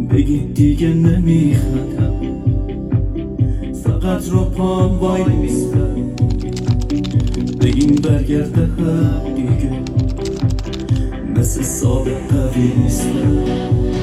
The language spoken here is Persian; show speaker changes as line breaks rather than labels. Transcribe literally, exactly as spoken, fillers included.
بگید دیگه نمیخندم، فقط رو پام وای میستم. بگیم برگرده هم دیگه مثل سابق قوی نیستم.